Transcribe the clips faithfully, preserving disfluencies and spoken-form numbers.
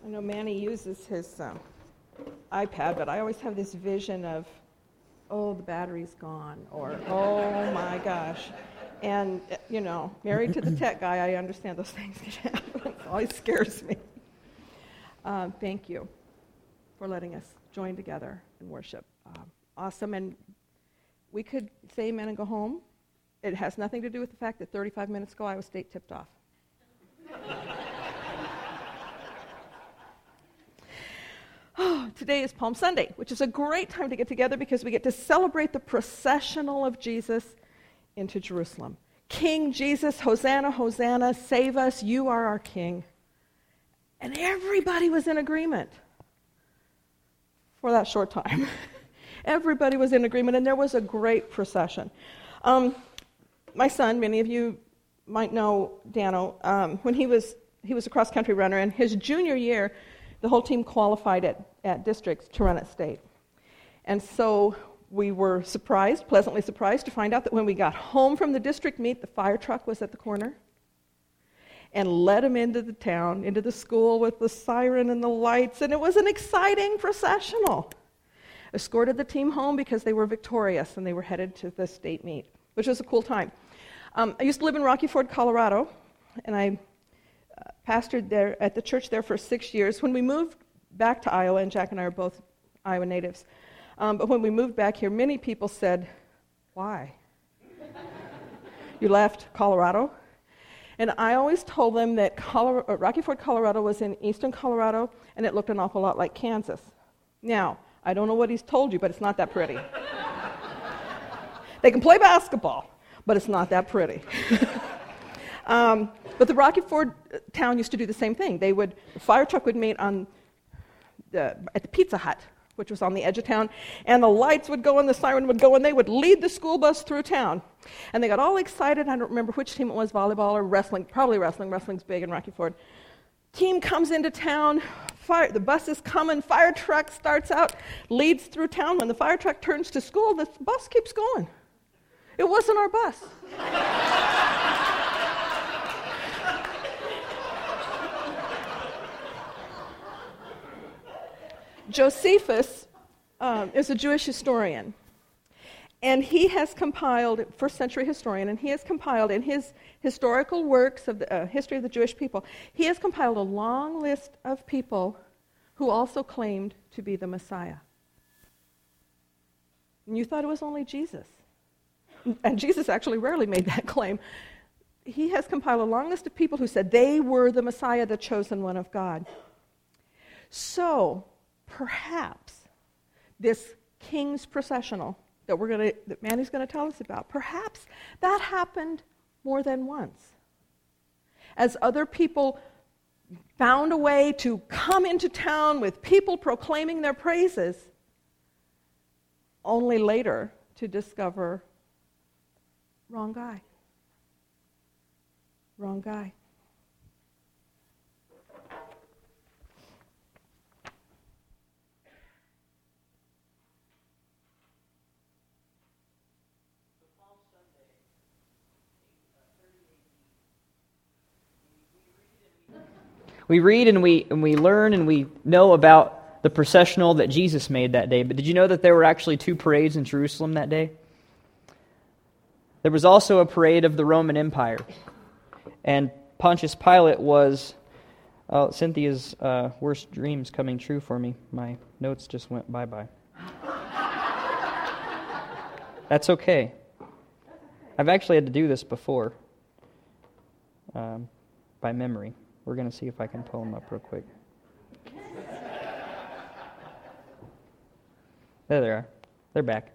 I know Manny uses his um, iPad, but I always have this vision of, oh, the battery's gone, or oh my gosh. And, you know, married to the tech guy, I understand those things can happen. It always scares me. Um, thank you for letting us join together and worship. Um, awesome. And we could say amen and go home. It has nothing to do with the fact that thirty-five minutes ago Iowa State tipped off. Oh, today is Palm Sunday, which is a great time to get together because we get to celebrate the processional of Jesus into Jerusalem. King Jesus, Hosanna, Hosanna, save us, you are our King. And everybody was in agreement for that short time. Everybody was in agreement, and there was a great procession. Um, my son, many of you might know Dano, um, when he was he was a cross-country runner, and his junior year, the whole team qualified at, at districts to run at state. And so we were surprised, pleasantly surprised, to find out that when we got home from the district meet, the fire truck was at the corner and led him into the town, into the school with the siren and the lights, and it was an exciting processional. Escorted the team home because they were victorious and they were headed to the state meet, which was a cool time. Um, I used to live in Rocky Ford, Colorado, and I uh, pastored there at the church there for six years. When we moved back to Iowa, and Jack and I are both Iowa natives, um, but when we moved back here, many people said, "Why? You left Colorado?" And I always told them that Colorado, Rocky Ford, Colorado was in eastern Colorado, and it looked an awful lot like Kansas. Now, I don't know what he's told you, but it's not that pretty. They can play basketball, but it's not that pretty. um, but the Rocky Ford town used to do the same thing. They would, the fire truck would meet on the, at the Pizza Hut, which was on the edge of town, and the lights would go and the siren would go, and they would lead the school bus through town. And they got all excited. I don't remember which team it was, volleyball or wrestling, probably wrestling. Wrestling's big in Rocky Ford. Team comes into town, fire, the bus is coming, fire truck starts out, leads through town. When the fire truck turns to school, the bus keeps going. It wasn't our bus. Josephus um, is a Jewish historian, and he has compiled, first century historian, and he has compiled in his historical works of the uh, history of the Jewish people, he has compiled a long list of people who also claimed to be the Messiah. And you thought it was only Jesus. And Jesus actually rarely made that claim. He has compiled a long list of people who said they were the Messiah, the chosen one of God. So, perhaps this king's processional that we're going to, that Manny's going to tell us about, perhaps that happened more than once. As other people found a way to come into town with people proclaiming their praises, only later to discover, wrong guy. Wrong guy. We read and we and we learn and we know about the processional that Jesus made that day. But did you know that there were actually two parades in Jerusalem that day? There was also a parade of the Roman Empire. And Pontius Pilate was, oh, Cynthia's uh, worst dreams coming true for me. My notes just went bye-bye. That's okay. I've actually had to do this before um, by memory. We're going to see if I can pull them up real quick. There they are. They're back.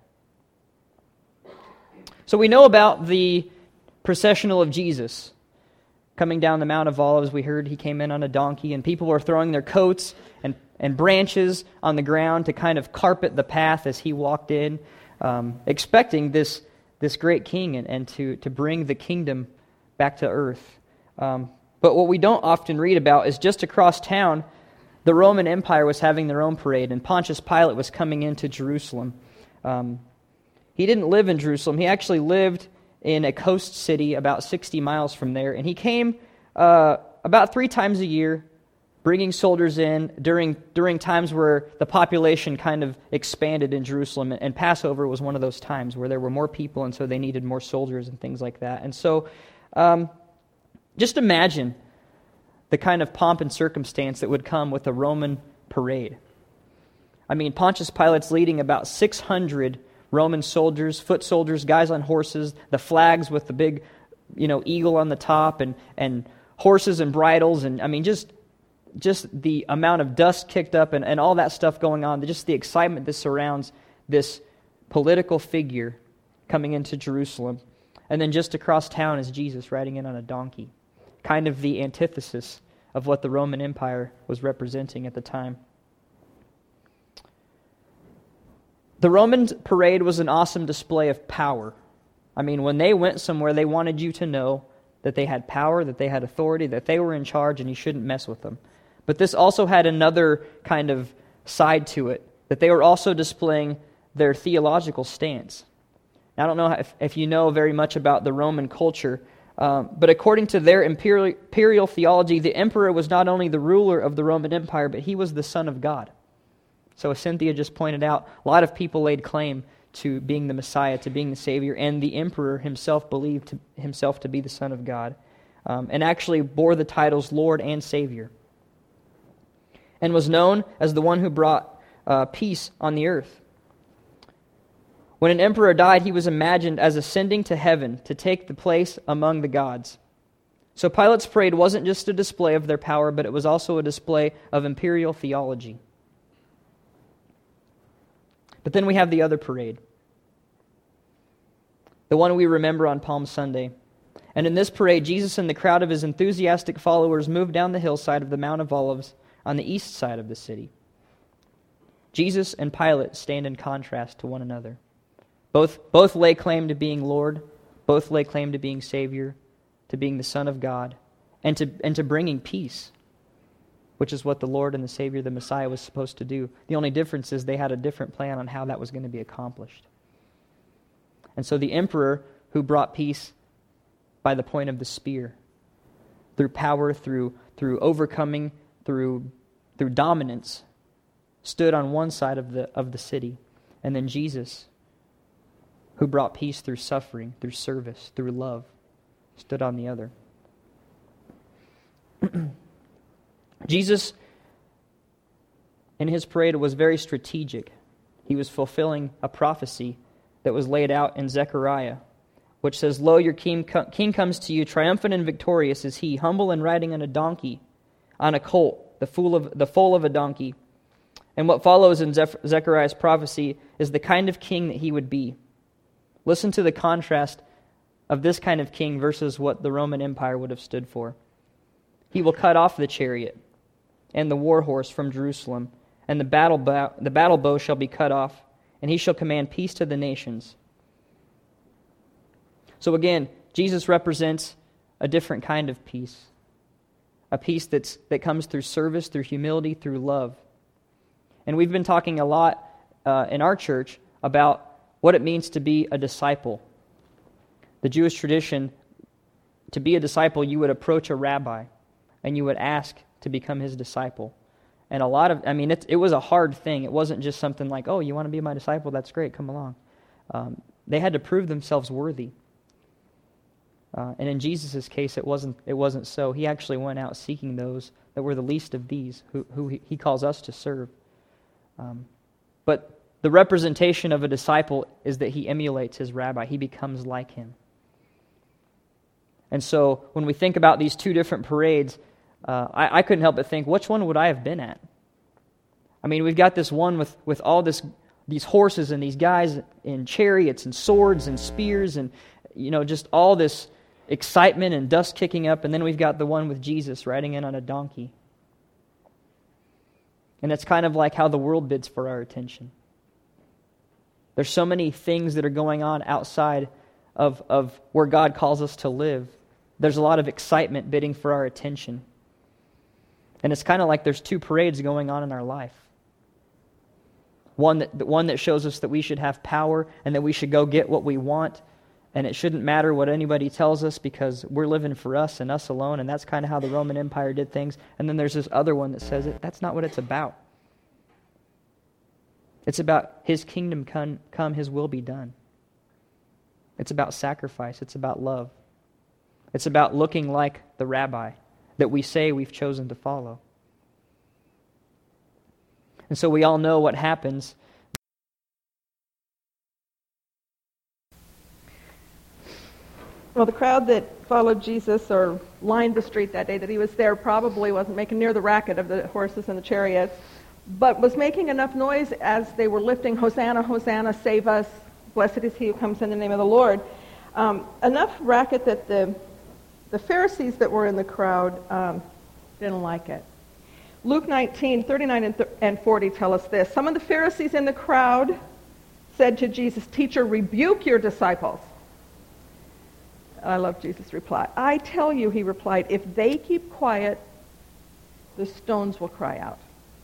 So we know about the processional of Jesus coming down the Mount of Olives. We heard he came in on a donkey, and people were throwing their coats and, and branches on the ground to kind of carpet the path as he walked in, um, expecting this this great king and, and to, to bring the kingdom back to earth. Um, but what we don't often read about is just across town, the Roman Empire was having their own parade, and Pontius Pilate was coming into Jerusalem. Um, he didn't live in Jerusalem. He actually lived in a coast city about sixty miles from there, and he came uh, about three times a year bringing soldiers in during during times where the population kind of expanded in Jerusalem, and Passover was one of those times where there were more people, and so they needed more soldiers and things like that. And so um, just imagine the kind of pomp and circumstance that would come with a Roman parade. I mean, Pontius Pilate's leading about six hundred Roman soldiers, foot soldiers, guys on horses, the flags with the big, you know, eagle on the top, and, and horses and bridles, and I mean, just just the amount of dust kicked up and, and all that stuff going on, just the excitement that surrounds this political figure coming into Jerusalem. And then just across town is Jesus riding in on a donkey, kind of the antithesis of what the Roman Empire was representing at the time. The Roman parade was an awesome display of power. I mean, when they went somewhere, they wanted you to know that they had power, that they had authority, that they were in charge, and you shouldn't mess with them. But this also had another kind of side to it, that they were also displaying their theological stance. Now, I don't know if, if you know very much about the Roman culture, um, but according to their imperial, imperial theology, the emperor was not only the ruler of the Roman Empire, but he was the Son of God. So as Cynthia just pointed out, a lot of people laid claim to being the Messiah, to being the Savior, and the emperor himself believed to, himself to be the Son of God, um, and actually bore the titles Lord and Savior, and was known as the one who brought uh, peace on the earth. When an emperor died, he was imagined as ascending to heaven to take the place among the gods. So Pilate's parade wasn't just a display of their power, but it was also a display of imperial theology. But then we have the other parade, the one we remember on Palm Sunday. And in this parade, Jesus and the crowd of his enthusiastic followers moved down the hillside of the Mount of Olives on the east side of the city. Jesus and Pilate stand in contrast to one another. Both, both lay claim to being Lord, both lay claim to being Savior, to being the Son of God, and to, and to bringing peace, which is what the Lord and the Savior, the Messiah, was supposed to do. The only difference is they had a different plan on how that was going to be accomplished. And so the emperor who brought peace by the point of the spear, through power, through, through overcoming, through, through dominance, stood on one side of the, of the city. And then Jesus, who brought peace through suffering, through service, through love, stood on the other. Jesus, in his parade, was very strategic. He was fulfilling a prophecy that was laid out in Zechariah, which says, "Lo, your king, king comes to you, triumphant and victorious is he, humble and riding on a donkey, on a colt, the foal of, the foal of a donkey." And what follows in Zeph- Zechariah's prophecy is the kind of king that he would be. Listen to the contrast of this kind of king versus what the Roman Empire would have stood for. He will cut off the chariot and the war horse from Jerusalem, and the battle bow, the battle bow shall be cut off, and he shall command peace to the nations. So again, Jesus represents a different kind of peace, a peace that's that comes through service, through humility, through love. And we've been talking a lot uh, in our church about what it means to be a disciple. The Jewish tradition, to be a disciple, you would approach a rabbi and you would ask to become his disciple. And a lot of, I mean, it, it was a hard thing. It wasn't just something like, oh, you want to be my disciple? That's great, come along. Um, they had to prove themselves worthy. Uh, and in Jesus' case, it wasn't it wasn't so. He actually went out seeking those that were the least of these, who, who he, he calls us to serve. Um, but the representation of a disciple is that he emulates his rabbi. He becomes like him. And so when we think about these two different parades, uh, I, I couldn't help but think, which one would I have been at? I mean, we've got this one with, with all this these horses and these guys in chariots and swords and spears and, you know, just all this excitement and dust kicking up. And then we've got the one with Jesus riding in on a donkey. And it's kind of like how the world bids for our attention. There's so many things that are going on outside of, of where God calls us to live. There's a lot of excitement bidding for our attention. And it's kind of like there's two parades going on in our life. One that, one that shows us that we should have power and that we should go get what we want. And it shouldn't matter what anybody tells us because we're living for us and us alone, and that's kind of how the Roman Empire did things. And then there's this other one that says it. That's not what it's about. It's about his kingdom come, come, his will be done. It's about sacrifice. It's about love. It's about looking like the rabbi that we say we've chosen to follow. And so we all know what happens. Well, the crowd that followed Jesus or lined the street that day that he was there probably wasn't making near the racket of the horses and the chariots, but was making enough noise as they were lifting, Hosanna, Hosanna, save us, blessed is he who comes in the name of the Lord. Um, enough racket that the, the Pharisees that were in the crowd um, didn't like it. Luke nineteen, thirty-nine and, th- and forty tell us this. Some of the Pharisees in the crowd said to Jesus, "Teacher, rebuke your disciples." I love Jesus' reply. "I tell you," he replied, "if they keep quiet, the stones will cry out."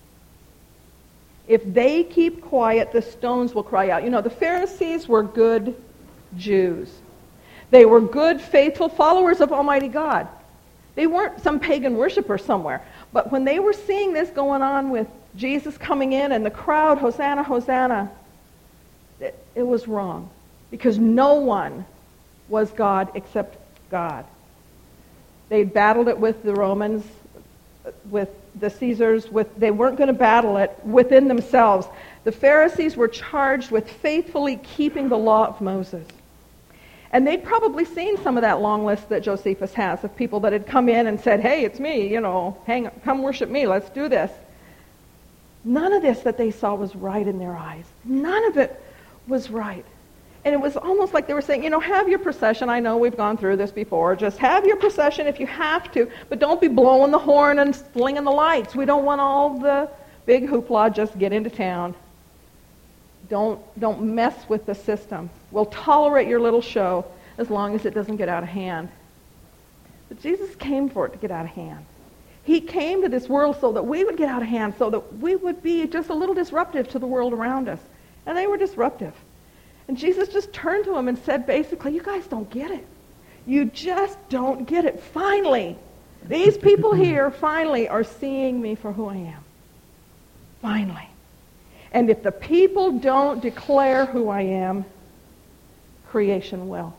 If they keep quiet, the stones will cry out. You know, the Pharisees were good Jews. They were good, faithful followers of Almighty God. They weren't some pagan worshiper somewhere. But when they were seeing this going on with Jesus coming in and the crowd, Hosanna, Hosanna, it, it was wrong. Because no one was God except God. They'd battled it with the Romans, with the Caesars. With they weren't going to battle it within themselves. The Pharisees were charged with faithfully keeping the law of Moses. And they'd probably seen some of that long list that Josephus has of people that had come in and said, "Hey, it's me, you know, hang, come worship me, let's do this." None of this that they saw was right in their eyes. None of it was right. And it was almost like they were saying, you know, have your procession. I know we've gone through this before. Just have your procession if you have to, but don't be blowing the horn and flinging the lights. We don't want all the big hoopla. Just get into town. Don't, don't mess with the system. We'll tolerate your little show as long as it doesn't get out of hand. But Jesus came for it to get out of hand. He came to this world so that we would get out of hand, so that we would be just a little disruptive to the world around us. And they were disruptive. And Jesus just turned to them and said, basically, you guys don't get it. You just don't get it. Finally, these people here finally are seeing me for who I am. Finally. And if the people don't declare who I am, creation will.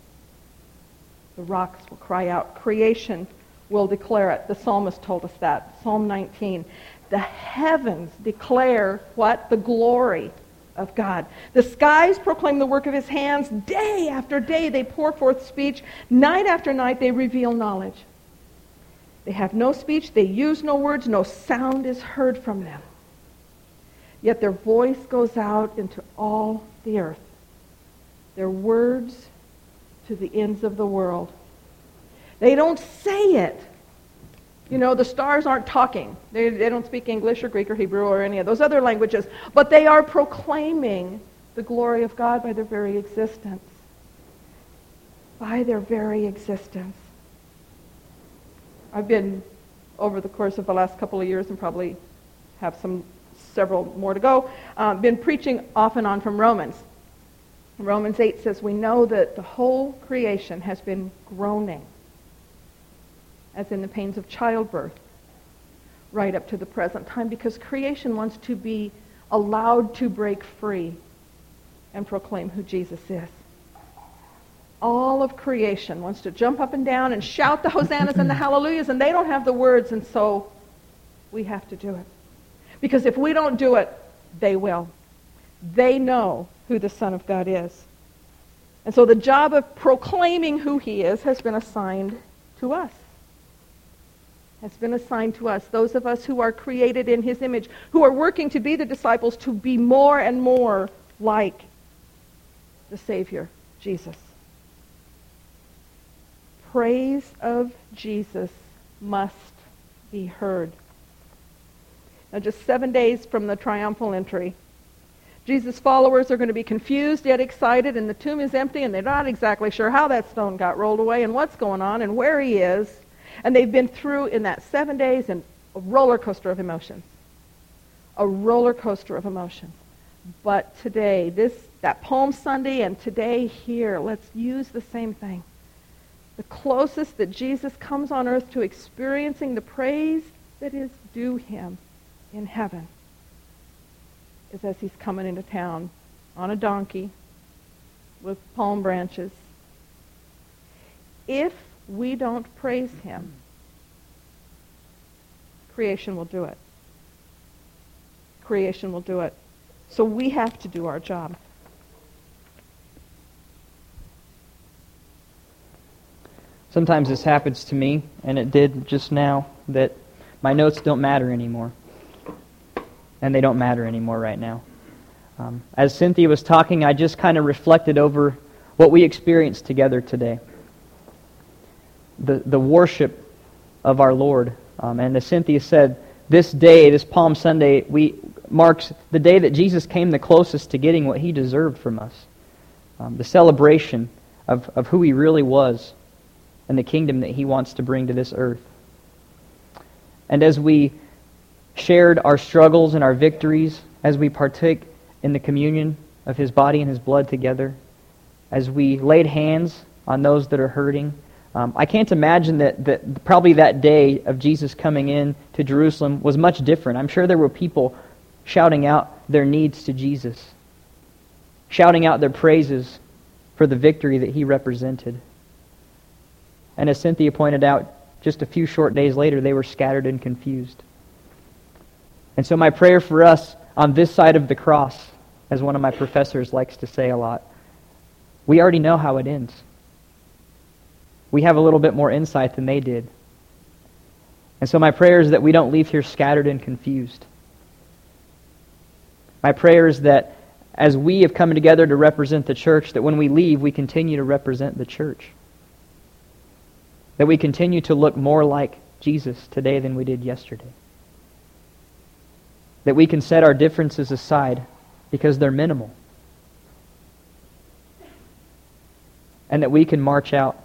The rocks will cry out. Creation will declare it. The psalmist told us that. Psalm nineteen. The heavens declare what? The glory of God. The skies proclaim the work of his hands. Day after day they pour forth speech. Night after night they reveal knowledge. They have no speech. They use no words. No sound is heard from them. Yet their voice goes out into all the earth. Their words to the ends of the world. They don't say it. You know, the stars aren't talking. They, they don't speak English or Greek or Hebrew or any of those other languages. But they are proclaiming the glory of God by their very existence. By their very existence. I've been, over the course of the last couple of years, and probably have some several more to go, uh, been preaching off and on from Romans. Romans eight says, we know that the whole creation has been groaning, as in the pains of childbirth, right up to the present time, because creation wants to be allowed to break free and proclaim who Jesus is. All of creation wants to jump up and down and shout the hosannas and the hallelujahs, and they don't have the words, and so we have to do it. Because if we don't do it, they will. They know who the Son of God is. And so the job of proclaiming who he is has been assigned to us. Has been assigned to us, those of us who are created in his image, who are working to be the disciples, to be more and more like the Savior, Jesus. Praise of Jesus must be heard. Now, just seven days from the triumphal entry, Jesus' followers are going to be confused yet excited, and the tomb is empty, and they're not exactly sure how that stone got rolled away and what's going on and where he is. And they've been through, in that seven days, a roller coaster of emotions. A roller coaster of emotions. But today, this that Palm Sunday and today here, let's use the same thing. The closest that Jesus comes on earth to experiencing the praise that is due him in heaven is as he's coming into town on a donkey with palm branches. If we don't praise him, creation will do it. Creation will do it. So we have to do our job. Sometimes this happens to me, and it did just now, that my notes don't matter anymore. And they don't matter anymore right now. Um, as Cynthia was talking, I just kind of reflected over what we experienced together today. The the worship of our Lord. Um, and as Cynthia said, this day, this Palm Sunday, we marks the day that Jesus came the closest to getting what he deserved from us. Um, the celebration of, of who he really was and the kingdom that he wants to bring to this earth. And as we shared our struggles and our victories, as we partake in the communion of his body and his blood together, as we laid hands on those that are hurting, um, I can't imagine that, that probably that day of Jesus coming in to Jerusalem was much different. I'm sure there were people shouting out their needs to Jesus, shouting out their praises for the victory that he represented. And as Cynthia pointed out, just a few short days later, they were scattered and confused. And so my prayer for us on this side of the cross, as one of my professors likes to say a lot, we already know how it ends. We have a little bit more insight than they did. And so my prayer is that we don't leave here scattered and confused. My prayer is that as we have come together to represent the church, that when we leave, we continue to represent the church. That we continue to look more like Jesus today than we did yesterday. That we can set our differences aside because they're minimal. And that we can march out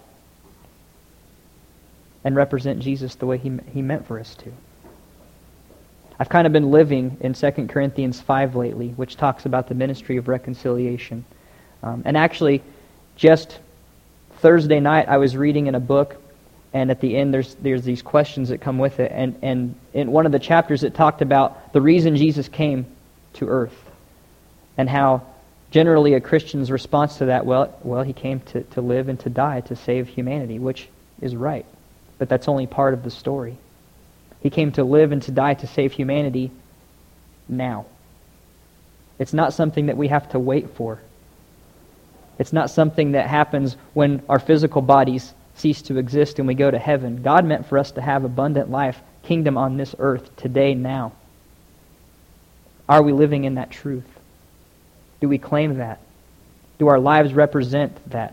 and represent Jesus the way he, he meant for us to. I've kind of been living in Second Corinthians five lately, which talks about the ministry of reconciliation. Um, and actually, just Thursday night, I was reading in a book, and at the end, there's there's these questions that come with it. And, and in one of the chapters, it talked about the reason Jesus came to earth, and how generally a Christian's response to that, well, well, he came to, to live and to die to save humanity, which is right. But that's only part of the story. He came to live and to die to save humanity now. It's not something that we have to wait for. It's not something that happens when our physical bodies cease to exist and we go to heaven. God meant for us to have abundant life, kingdom on this earth today, now. Are we living in that truth? Do we claim that? Do our lives represent that?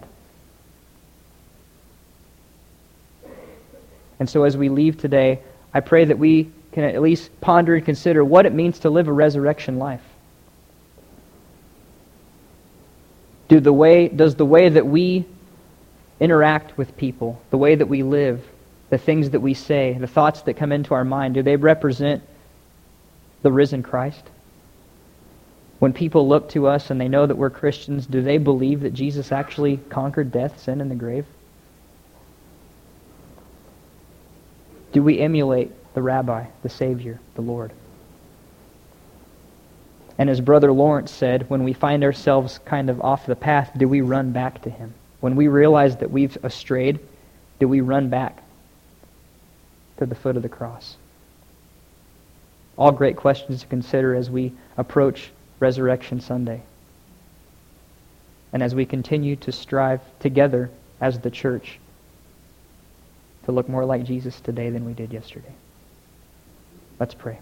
And so as we leave today, I pray that we can at least ponder and consider what it means to live a resurrection life. Do the way, does the way that we interact with people, the way that we live, the things that we say, the thoughts that come into our mind, do they represent the risen Christ? When people look to us and they know that we're Christians, do they believe that Jesus actually conquered death, sin, and the grave? Do we emulate the Rabbi, the Savior, the Lord? And as Brother Lawrence said, when we find ourselves kind of off the path, do we run back to Him? When we realize that we've strayed, do we run back to the foot of the cross? All great questions to consider as we approach Resurrection Sunday. And as we continue to strive together as the church to look more like Jesus today than we did yesterday. Let's pray.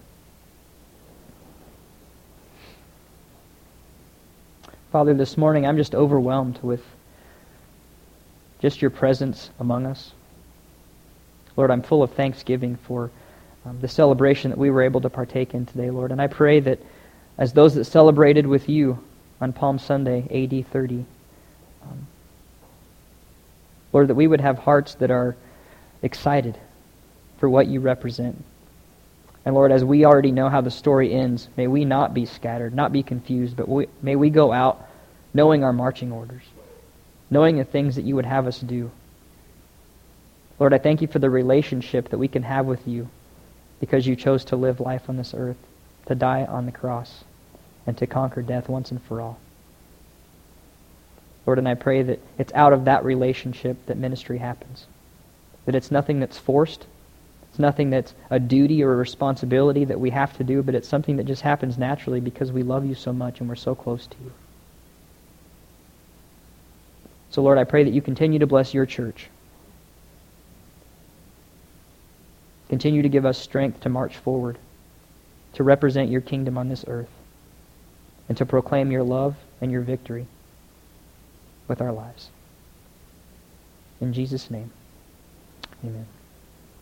Father, this morning I'm just overwhelmed with just your presence among us. Lord, I'm full of thanksgiving for um, the celebration that we were able to partake in today, Lord. And I pray that as those that celebrated with you on Palm Sunday, A D thirty, um, Lord, that we would have hearts that are excited for what you represent. And Lord, as we already know how the story ends, may we not be scattered, not be confused, but we, may we go out knowing our marching orders, knowing the things that you would have us do. Lord, I thank you for the relationship that we can have with you because you chose to live life on this earth, to die on the cross, and to conquer death once and for all. Lord, and I pray that it's out of that relationship that ministry happens, that it's nothing that's forced, it's nothing that's a duty or a responsibility that we have to do, but it's something that just happens naturally because we love you so much and we're so close to you. So, Lord, I pray that you continue to bless your church. Continue to give us strength to march forward, to represent your kingdom on this earth, and to proclaim your love and your victory with our lives. In Jesus' name, amen.